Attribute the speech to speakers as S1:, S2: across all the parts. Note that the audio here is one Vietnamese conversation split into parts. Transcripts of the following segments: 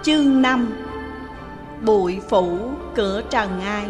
S1: Chương 5. Bụi phủ cửa trần ai.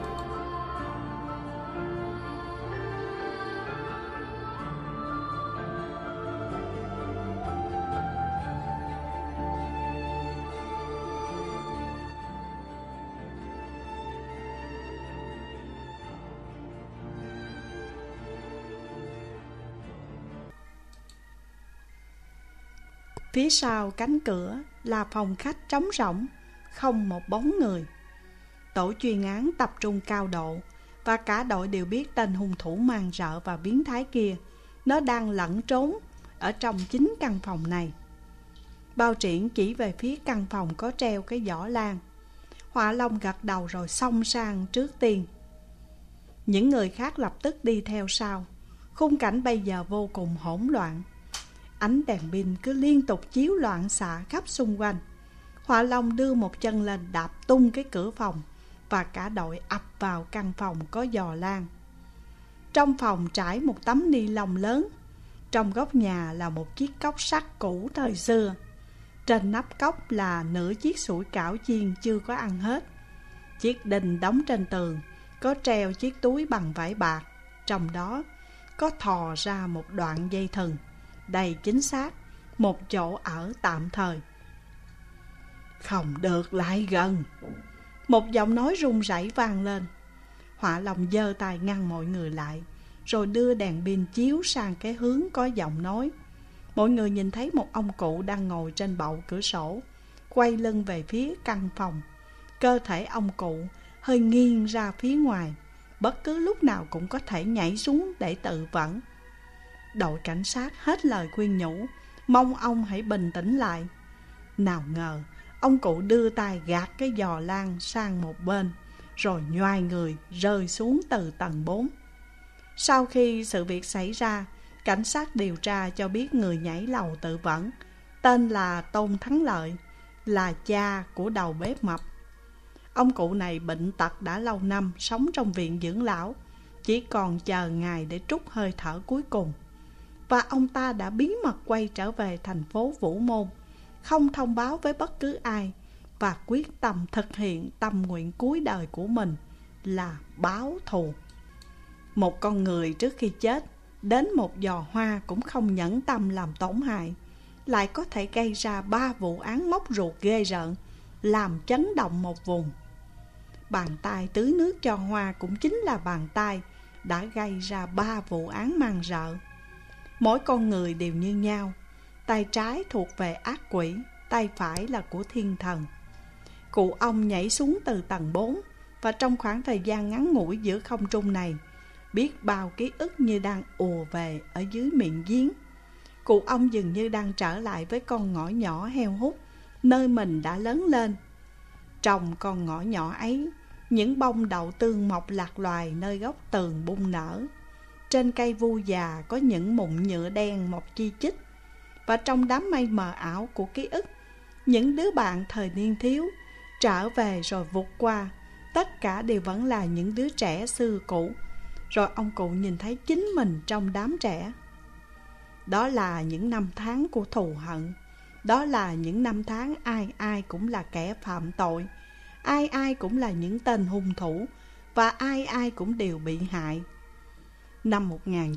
S1: Phía sau cánh cửa là phòng khách trống rỗng, không một bóng người. Tổ chuyên án tập trung cao độ, và cả đội đều biết tên hung thủ man rợ và biến thái kia, nó đang lẩn trốn ở trong chính căn phòng này. Bao Triển chỉ về phía căn phòng có treo cái giỏ lan. Họa Long gật đầu rồi xông sang trước tiên. Những người khác lập tức đi theo sau. Khung cảnh bây giờ vô cùng hỗn loạn. Ánh đèn pin cứ liên tục chiếu loạn xạ khắp xung quanh. Họa Long đưa một chân lên đạp tung cái cửa phòng, và cả đội ập vào căn phòng có giò lan. Trong phòng trải một tấm ni lông lớn. Trong góc nhà là một chiếc cốc sắt cũ thời xưa. Trên nắp cốc là nửa chiếc sủi cảo chiên chưa có ăn hết. Chiếc đinh đóng trên tường có treo chiếc túi bằng vải bạc. Trong đó có thò ra một đoạn dây thừng. Đây chính xác một chỗ ở tạm thời. Không được lại gần. Một giọng nói run rẩy vang lên. Họa Long giơ tay ngăn mọi người lại, rồi đưa đèn pin chiếu sang cái hướng có giọng nói. Mọi người nhìn thấy một ông cụ đang ngồi trên bậu cửa sổ, quay lưng về phía căn phòng. Cơ thể ông cụ hơi nghiêng ra phía ngoài, bất cứ lúc nào cũng có thể nhảy xuống để tự vẫn. Đội cảnh sát hết lời khuyên nhủ, mong ông hãy bình tĩnh lại. Nào ngờ ông cụ đưa tay gạt cái giò lan sang một bên, rồi nhoài người rơi xuống từ tầng 4. Sau khi sự việc xảy ra, cảnh sát điều tra cho biết người nhảy lầu tự vẫn tên là Tôn Thắng Lợi, là cha của đầu bếp mập. Ông cụ này bệnh tật đã lâu năm, sống trong viện dưỡng lão, chỉ còn chờ ngày để trút hơi thở cuối cùng. Và ông ta đã bí mật quay trở về thành phố Vũ Môn, không thông báo với bất cứ ai, và quyết tâm thực hiện tâm nguyện cuối đời của mình là báo thù. Một con người trước khi chết, đến một giò hoa cũng không nhẫn tâm làm tổn hại, lại có thể gây ra 3 vụ án móc ruột ghê rợn, làm chấn động một vùng. Bàn tay tưới nước cho hoa cũng chính là bàn tay đã gây ra 3 vụ án man rợ. Mỗi con người đều như nhau, tay trái thuộc về ác quỷ, tay phải là của thiên thần. Cụ ông nhảy xuống từ tầng 4, và trong khoảng thời gian ngắn ngủi giữa không trung này, biết bao ký ức như đang ùa về ở dưới miệng giếng. Cụ ông dường như đang trở lại với con ngõ nhỏ heo hút, nơi mình đã lớn lên. Trong con ngõ nhỏ ấy, những bông đậu tương mọc lạc loài nơi góc tường bung nở. Trên cây vu già có những mụn nhựa đen mọc chi chít. Và trong đám mây mờ ảo của ký ức, những đứa bạn thời niên thiếu trở về rồi vụt qua. Tất cả đều vẫn là những đứa trẻ xưa cũ. Rồi ông cụ nhìn thấy chính mình trong đám trẻ. Đó là những năm tháng của thù hận. Đó là những năm tháng ai ai cũng là kẻ phạm tội, ai ai cũng là những tên hung thủ, và ai ai cũng đều bị hại. Năm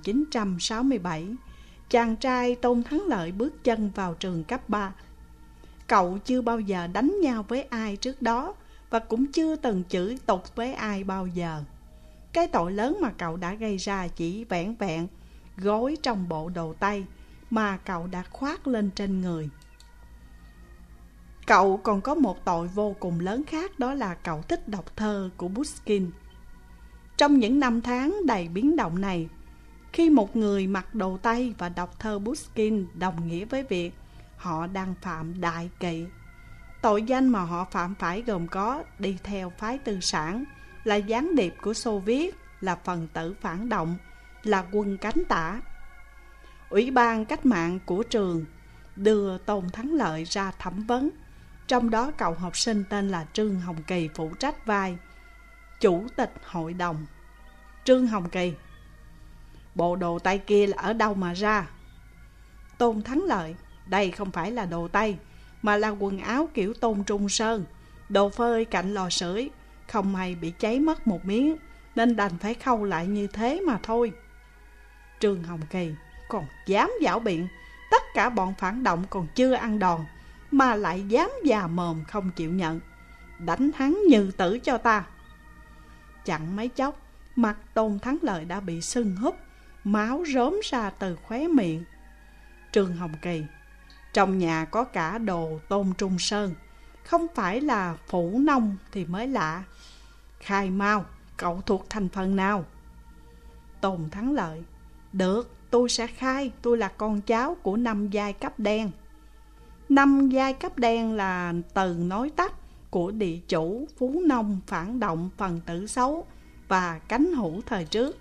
S1: 1967, chàng trai Tôn Thắng Lợi bước chân vào trường cấp 3. Cậu chưa bao giờ đánh nhau với ai trước đó, và cũng chưa từng chửi tục với ai bao giờ. Cái tội lớn mà cậu đã gây ra chỉ vẻn vẹn gối trong bộ đồ tây mà cậu đã khoác lên trên người. Cậu còn có một tội vô cùng lớn khác, đó là cậu thích đọc thơ của Pushkin. Trong những năm tháng đầy biến động này, khi một người mặc đồ tây và đọc thơ Pushkin đồng nghĩa với việc họ đang phạm đại kỵ. Tội danh mà họ phạm phải gồm có đi theo phái tư sản, là gián điệp của Xô Viết, là phần tử phản động, là quân cánh tả. Ủy ban cách mạng của trường đưa Tôn Thắng Lợi ra thẩm vấn. Trong đó cậu học sinh tên là Trương Hồng Kỳ phụ trách vai chủ tịch hội đồng. Trương Hồng Kỳ: bộ đồ tây kia là ở đâu mà ra? Tôn Thắng Lợi: đây không phải là đồ tây, mà là quần áo kiểu Tôn Trung Sơn, đồ phơi cạnh lò sưởi, không may bị cháy mất một miếng, nên đành phải khâu lại như thế mà thôi. Trương Hồng Kỳ còn dám giảo biện, tất cả bọn phản động còn chưa ăn đòn, mà lại dám già mồm không chịu nhận. Đánh hắn như tử cho ta. Chẳng mấy chốc, mặt Tôn Thắng Lợi đã bị sưng húp, máu rớm ra từ khóe miệng. Trương Hồng Kỳ, trong nhà có cả đồ Tôn Trung Sơn, không phải là phủ nông thì mới lạ. Khai mau, cậu thuộc thành phần nào? Tôn Thắng Lợi, được, tôi sẽ khai, tôi là con cháu của 5 giai cấp đen. 5 giai cấp đen là từ nói tắt của địa chủ, phú nông, phản động, phần tử xấu và cánh hữu thời trước.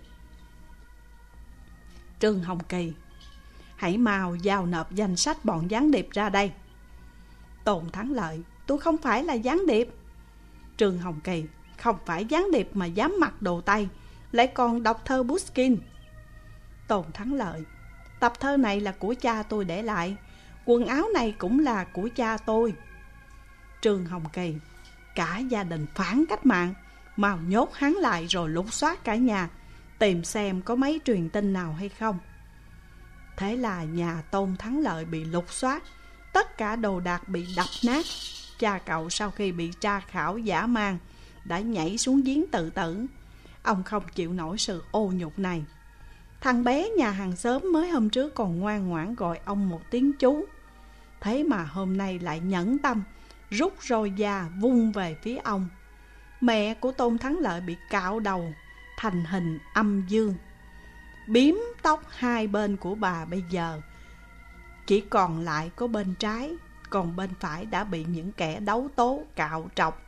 S1: Trương Hồng Kỳ, hãy mau giao nộp danh sách bọn gián điệp ra đây. Tôn Thắng Lợi, tôi không phải là gián điệp. Trương Hồng Kỳ, không phải gián điệp mà dám mặc đồ Tây, lại còn đọc thơ Pushkin. Tôn Thắng Lợi, tập thơ này là của cha tôi để lại, quần áo này cũng là của cha tôi. Trương Hồng Kỳ, cả gia đình phản cách mạng, mau nhốt hắn lại rồi lục soát cả nhà, tìm xem có mấy truyền tin nào hay không. Thế là nhà Tôn Thắng Lợi bị lục soát, tất cả đồ đạc bị đập nát. Cha cậu sau khi bị tra khảo dã man đã nhảy xuống giếng tự tử. Ông không chịu nổi sự ô nhục này. Thằng bé nhà hàng xóm mới hôm trước còn ngoan ngoãn gọi ông một tiếng chú, thế mà hôm nay lại nhẫn tâm rút roi da vung về phía ông. Mẹ của Tôn Thắng Lợi bị cạo đầu thành hình âm dương, biếm tóc hai bên của bà bây giờ chỉ còn lại có bên trái, còn bên phải đã bị những kẻ đấu tố cạo trọc.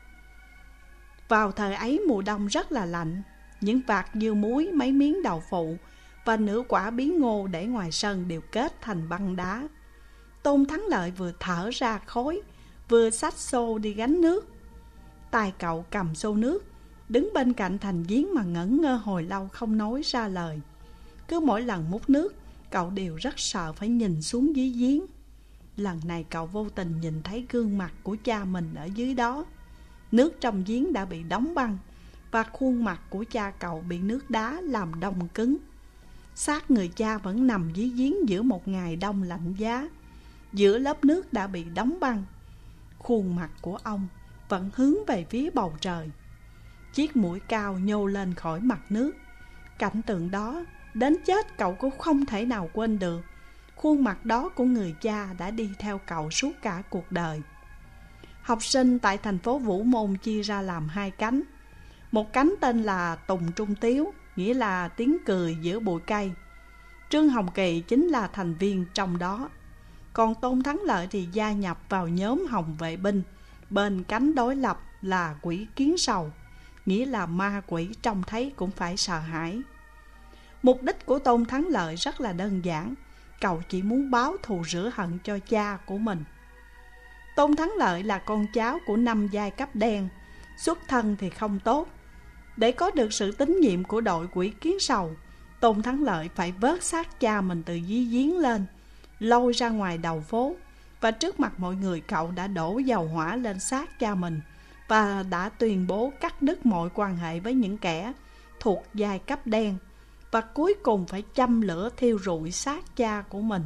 S1: Vào thời ấy mùa đông rất là lạnh, những vạt dưa muối, mấy miếng đậu phụ và nửa quả bí ngô để ngoài sân đều kết thành băng đá. Tôn Thắng Lợi vừa thở ra khói, vừa xách xô đi gánh nước. Tay cậu cầm xô nước, đứng bên cạnh thành giếng mà ngẩn ngơ hồi lâu không nói ra lời. Cứ mỗi lần múc nước, cậu đều rất sợ phải nhìn xuống dưới giếng. Lần này cậu vô tình nhìn thấy gương mặt của cha mình ở dưới đó. Nước trong giếng đã bị đóng băng, và khuôn mặt của cha cậu bị nước đá làm đông cứng. Xác người cha vẫn nằm dưới giếng giữa một ngày đông lạnh giá. Giữa lớp nước đã bị đóng băng, khuôn mặt của ông vẫn hướng về phía bầu trời. Chiếc mũi cao nhô lên khỏi mặt nước. Cảnh tượng đó đến chết cậu cũng không thể nào quên được. Khuôn mặt đó của người cha đã đi theo cậu suốt cả cuộc đời. Học sinh tại thành phố Vũ Môn chia ra làm hai cánh. Một cánh tên là Tùng Trung Tiếu, nghĩa là tiếng cười giữa bụi cây. Trương Hồng Kỳ chính là thành viên trong đó. Còn Tôn Thắng Lợi thì gia nhập vào nhóm Hồng Vệ Binh, bên cánh đối lập là quỷ kiến sầu, nghĩa là ma quỷ trông thấy cũng phải sợ hãi. Mục đích của Tôn Thắng Lợi rất là đơn giản, cậu chỉ muốn báo thù rửa hận cho cha của mình. Tôn Thắng Lợi là con cháu của 5 giai cấp đen, xuất thân thì không tốt. Để có được sự tín nhiệm của đội quỷ kiến sầu, Tôn Thắng Lợi phải vớt xác cha mình từ dưới giếng lên, lôi ra ngoài đầu phố, và trước mặt mọi người cậu đã đổ dầu hỏa lên xác cha mình và đã tuyên bố cắt đứt mọi quan hệ với những kẻ thuộc giai cấp đen, và cuối cùng phải châm lửa thiêu rụi xác cha của mình.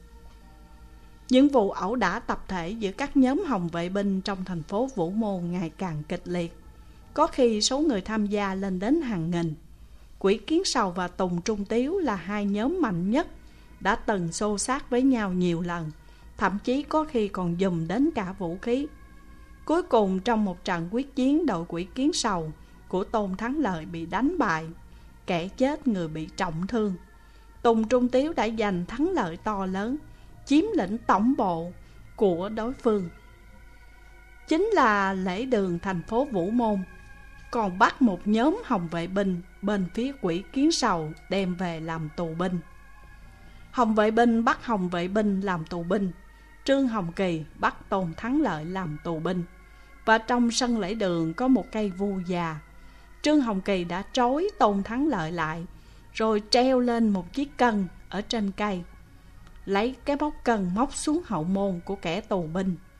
S1: Những vụ ẩu đả tập thể giữa các nhóm Hồng Vệ Binh trong thành phố Vũ Môn ngày càng kịch liệt, có khi số người tham gia lên đến hàng nghìn. Quỷ kiến sầu và Tùng Trung Tiếu là hai nhóm mạnh nhất, đã từng xô xát với nhau nhiều lần, thậm chí có khi còn dùng đến cả vũ khí. Cuối cùng trong một trận quyết chiến, đội quỷ kiến sầu của Tôn Thắng Lợi bị đánh bại, kẻ chết người bị trọng thương. Tùng Trung Tiếu đã giành thắng lợi to lớn, chiếm lĩnh tổng bộ của đối phương, chính là lễ đường thành phố Vũ Môn, còn bắt một nhóm Hồng Vệ Binh bên phía quỷ kiến sầu đem về làm tù binh. Hồng Vệ Binh bắt Hồng Vệ Binh làm tù binh, Trương Hồng Kỳ bắt Tôn Thắng Lợi làm tù binh. Và trong sân lễ đường có một cây vu già. Trương Hồng Kỳ đã trói Tôn Thắng Lợi lại, rồi treo lên một chiếc cân ở trên cây, lấy cái móc cân móc xuống hậu môn của kẻ tù binh.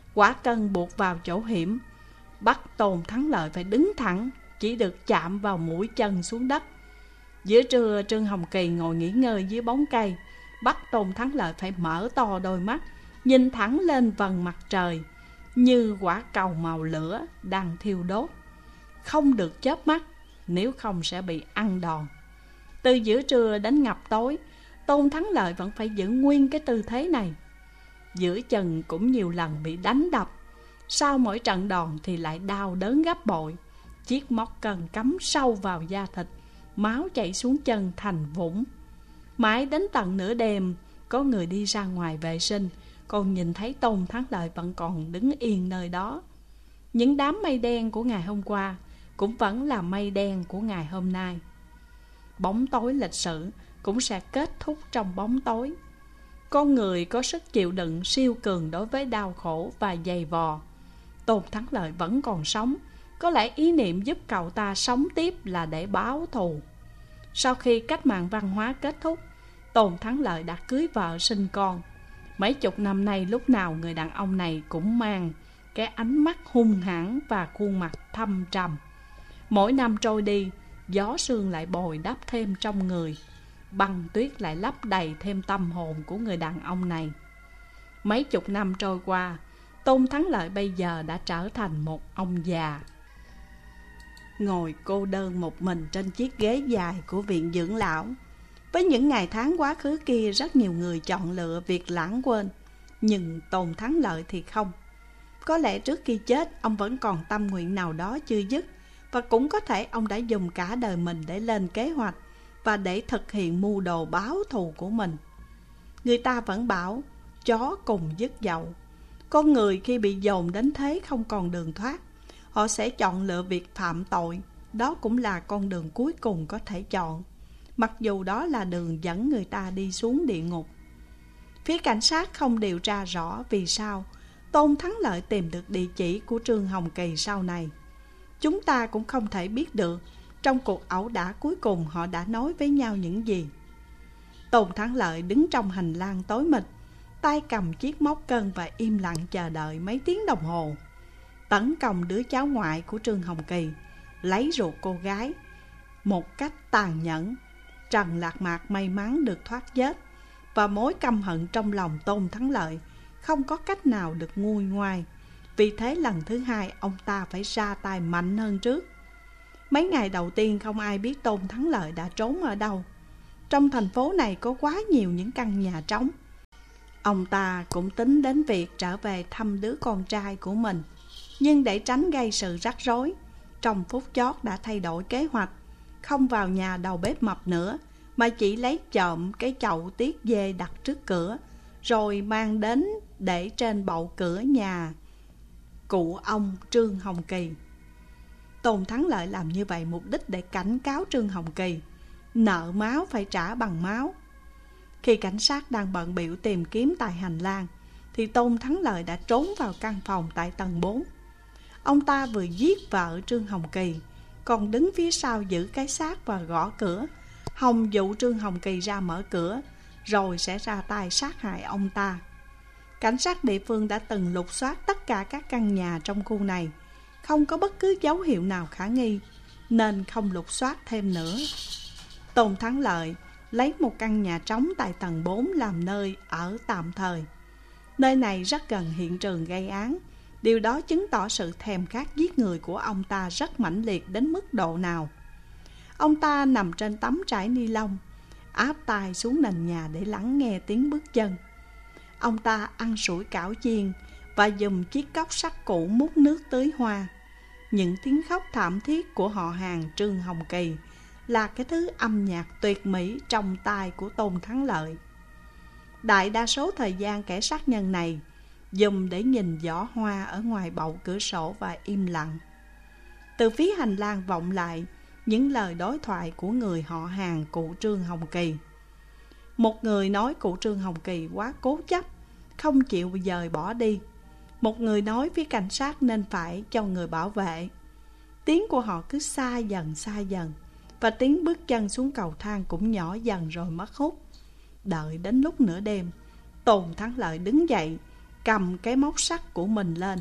S1: Quả cân buộc vào chỗ hiểm, bắt Tôn Thắng Lợi phải đứng thẳng, chỉ được chạm vào mũi chân xuống đất. Giữa trưa, Trương Hồng Kỳ ngồi nghỉ ngơi dưới bóng cây, bắt Tôn Thắng Lợi phải mở to đôi mắt, nhìn thẳng lên vầng mặt trời, như quả cầu màu lửa đang thiêu đốt. Không được chớp mắt, nếu không sẽ bị ăn đòn. Từ giữa trưa đến ngập tối, Tôn Thắng Lợi vẫn phải giữ nguyên cái tư thế này. Giữa chừng cũng nhiều lần bị đánh đập, sau mỗi trận đòn thì lại đau đớn gấp bội. Chiếc móc cân cắm sâu vào da thịt, máu chảy xuống chân thành vũng. Mãi đến tận nửa đêm, có người đi ra ngoài vệ sinh, còn nhìn thấy Tôn Thắng Lợi vẫn còn đứng yên nơi đó. Những đám mây đen của ngày hôm qua cũng vẫn là mây đen của ngày hôm nay. Bóng tối lịch sử cũng sẽ kết thúc trong bóng tối. Con người có sức chịu đựng siêu cường đối với đau khổ và dày vò. Tôn Thắng Lợi vẫn còn sống, có lẽ ý niệm giúp cậu ta sống tiếp là để báo thù. Sau khi cách mạng văn hóa kết thúc, Tôn Thắng Lợi đã cưới vợ sinh con. Mấy chục năm nay lúc nào người đàn ông này cũng mang cái ánh mắt hung hãn và khuôn mặt thâm trầm. Mỗi năm trôi đi, gió sương lại bồi đắp thêm trong người, băng tuyết lại lấp đầy thêm tâm hồn của người đàn ông này. Mấy chục năm trôi qua, Tôn Thắng Lợi bây giờ đã trở thành một ông già, ngồi cô đơn một mình trên chiếc ghế dài của viện dưỡng lão. Với những ngày tháng quá khứ kia, rất nhiều người chọn lựa việc lãng quên, nhưng Tôn Thắng Lợi thì không. Có lẽ trước khi chết, ông vẫn còn tâm nguyện nào đó chưa dứt, và cũng có thể ông đã dùng cả đời mình để lên kế hoạch và để thực hiện mưu đồ báo thù của mình. Người ta vẫn bảo chó cùng dứt dậu. Con người khi bị dồn đến thế không còn đường thoát, họ sẽ chọn lựa việc phạm tội. Đó cũng là con đường cuối cùng có thể chọn, mặc dù đó là đường dẫn người ta đi xuống địa ngục. Phía cảnh sát không điều tra rõ vì sao Tôn Thắng Lợi tìm được địa chỉ của Trương Hồng Kỳ sau này. Chúng ta cũng không thể biết được trong cuộc ẩu đả cuối cùng họ đã nói với nhau những gì. Tôn Thắng Lợi đứng trong hành lang tối mịt, tay cầm chiếc móc cân và im lặng chờ đợi mấy tiếng đồng hồ. Tấn công đứa cháu ngoại của Trương Hồng Kỳ, lấy ruột cô gái một cách tàn nhẫn. Trần Lạc Mạc may mắn được thoát chết, và mối căm hận trong lòng Tôn Thắng Lợi không có cách nào được nguôi ngoai. Vì thế lần thứ hai ông ta phải ra tay mạnh hơn trước. Mấy ngày đầu tiên không ai biết Tôn Thắng Lợi đã trốn ở đâu. Trong thành phố này có quá nhiều những căn nhà trống. Ông ta cũng tính đến việc trở về thăm đứa con trai của mình, nhưng để tránh gây sự rắc rối, trong phút chót đã thay đổi kế hoạch, không vào nhà đầu bếp mập nữa, mà chỉ lấy trộm cái chậu tiết dê đặt trước cửa, rồi mang đến để trên bậu cửa nhà cụ ông Trương Hồng Kỳ. Tôn Thắng Lợi làm như vậy mục đích để cảnh cáo Trương Hồng Kỳ, nợ máu phải trả bằng máu. Khi cảnh sát đang bận bịu tìm kiếm tại hành lang, thì Tôn Thắng Lợi đã trốn vào căn phòng tại tầng 4. Ông ta vừa giết vợ Trương Hồng Kỳ, còn đứng phía sau giữ cái xác và gõ cửa, hòng dụ Trương Hồng Kỳ ra mở cửa, rồi sẽ ra tay sát hại ông ta. Cảnh sát địa phương đã từng lục soát tất cả các căn nhà trong khu này, không có bất cứ dấu hiệu nào khả nghi, nên không lục soát thêm nữa. Tôn Thắng Lợi lấy một căn nhà trống tại tầng 4 làm nơi ở tạm thời. Nơi này rất gần hiện trường gây án. Điều đó chứng tỏ sự thèm khát giết người của ông ta rất mãnh liệt đến mức độ nào. Ông ta nằm trên tấm trải ni lông, áp tai xuống nền nhà để lắng nghe tiếng bước chân. Ông ta ăn sủi cảo chiên và dùng chiếc cốc sắt cũ múc nước tưới hoa. Những tiếng khóc thảm thiết của họ hàng Trương Hồng Kỳ là cái thứ âm nhạc tuyệt mỹ trong tai của Tôn Thắng Lợi. Đại đa số thời gian kẻ sát nhân này dùng để nhìn giỏ hoa ở ngoài bậu cửa sổ và im lặng. Từ phía hành lang vọng lại những lời đối thoại của người họ hàng cụ Trương Hồng Kỳ. Một người nói cụ Trương Hồng Kỳ quá cố chấp, không chịu dời bỏ đi. Một người nói phía cảnh sát nên phải cho người bảo vệ. Tiếng của họ cứ xa dần, và tiếng bước chân xuống cầu thang cũng nhỏ dần rồi mất hút. Đợi đến lúc nửa đêm, Tôn Thắng Lợi đứng dậy, cầm cái móc sắt của mình lên.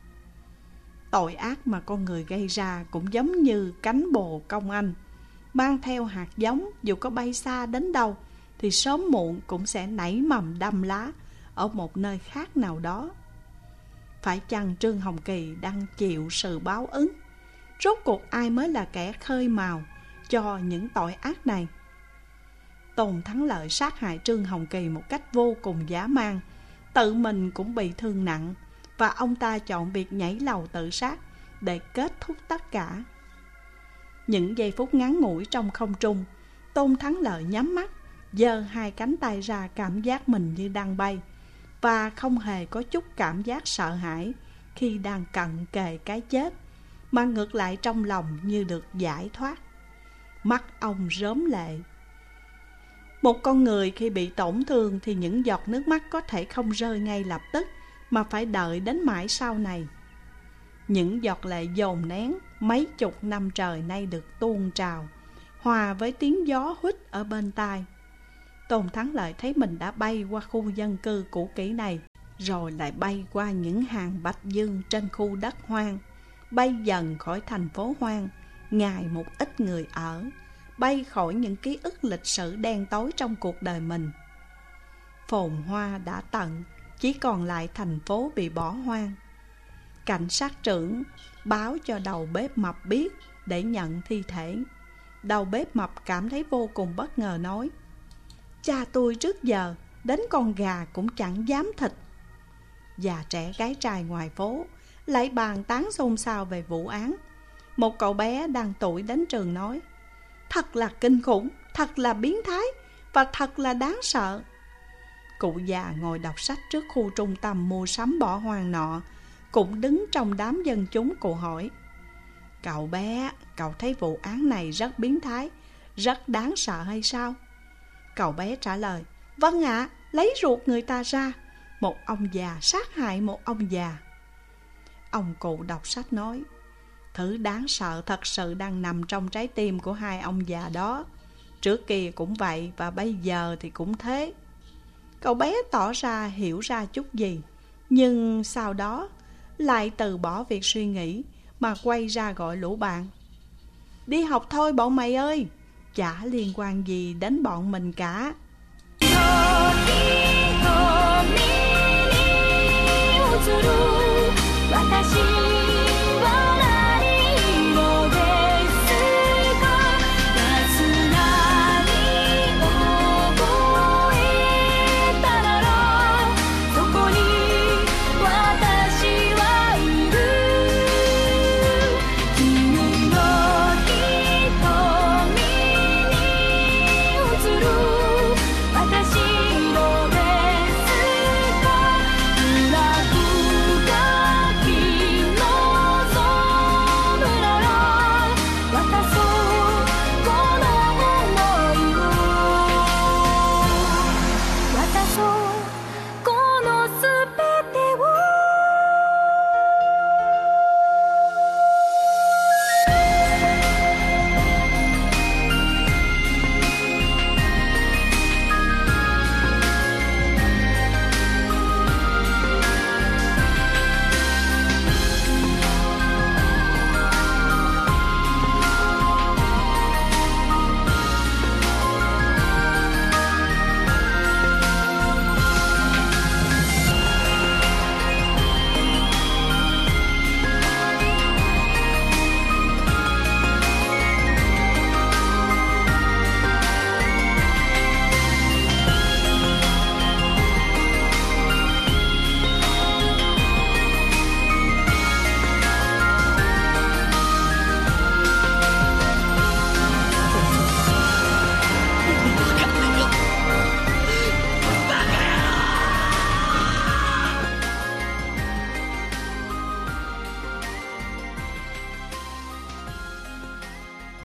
S1: Tội ác mà con người gây ra cũng giống như cánh bồ công anh, mang theo hạt giống, dù có bay xa đến đâu thì sớm muộn cũng sẽ nảy mầm đâm lá ở một nơi khác nào đó. Phải chăng Trương Hồng Kỳ đang chịu sự báo ứng? Rốt cuộc ai mới là kẻ khơi mào cho những tội ác này? Tôn Thắng Lợi sát hại Trương Hồng Kỳ một cách vô cùng dã man, tự mình cũng bị thương nặng, và ông ta chọn việc nhảy lầu tự sát để kết thúc tất cả. Những giây phút ngắn ngủi trong không trung, Tôn Thắng Lợi nhắm mắt, giơ hai cánh tay ra, cảm giác mình như đang bay, và không hề có chút cảm giác sợ hãi khi đang cận kề cái chết, mà ngược lại trong lòng như được giải thoát. Mắt ông rớm lệ. Một con người khi bị tổn thương thì những giọt nước mắt có thể không rơi ngay lập tức, mà phải đợi đến mãi sau này. Những giọt lệ dồn nén mấy chục năm trời nay được tuôn trào, hòa với tiếng gió huýt ở bên tai. Tôn Thắng Lợi thấy mình đã bay qua khu dân cư cũ kỹ này, rồi lại bay qua những hàng bạch dương trên khu đất hoang, bay dần khỏi thành phố hoang, ngày một ít người ở, bay khỏi những ký ức lịch sử đen tối trong cuộc đời mình. Phồn hoa đã tận, chỉ còn lại thành phố bị bỏ hoang. Cảnh sát trưởng báo cho đầu bếp mập biết để nhận thi thể. Đầu bếp mập cảm thấy vô cùng bất ngờ, nói: cha tôi trước giờ đến con gà cũng chẳng dám thịt. Già trẻ gái trai ngoài phố lại bàn tán xôn xao về vụ án. Một cậu bé đang tuổi đến trường nói: thật là kinh khủng, thật là biến thái, và thật là đáng sợ. Cụ già ngồi đọc sách trước khu trung tâm mua sắm bỏ hoang nọ cũng đứng trong đám dân chúng. Cụ hỏi: cậu bé, cậu thấy vụ án này rất biến thái, rất đáng sợ hay sao? Cậu bé trả lời: vâng ạ, lấy ruột người ta ra, một ông già sát hại một ông già. Ông cụ đọc sách nói: thứ đáng sợ thật sự đang nằm trong trái tim của hai ông già đó. Trước kia cũng vậy, và bây giờ thì cũng thế. Cậu bé tỏ ra hiểu ra chút gì, nhưng sau đó lại từ bỏ việc suy nghĩ mà quay ra gọi lũ bạn: đi học thôi bọn mày ơi, chả liên quan gì đến bọn mình cả.